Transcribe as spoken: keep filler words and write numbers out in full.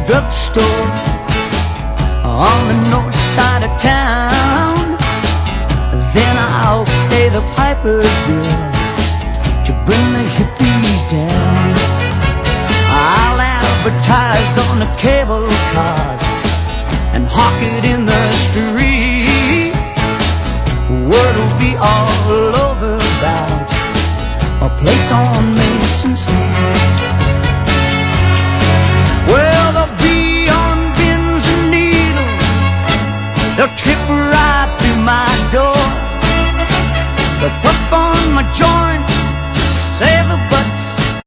drugstore on the north side of town. Then I'll pay the piper's bill to bring the hippies down. I'll advertise on the cable cars and hawk it in the street. Word will be all over about a place on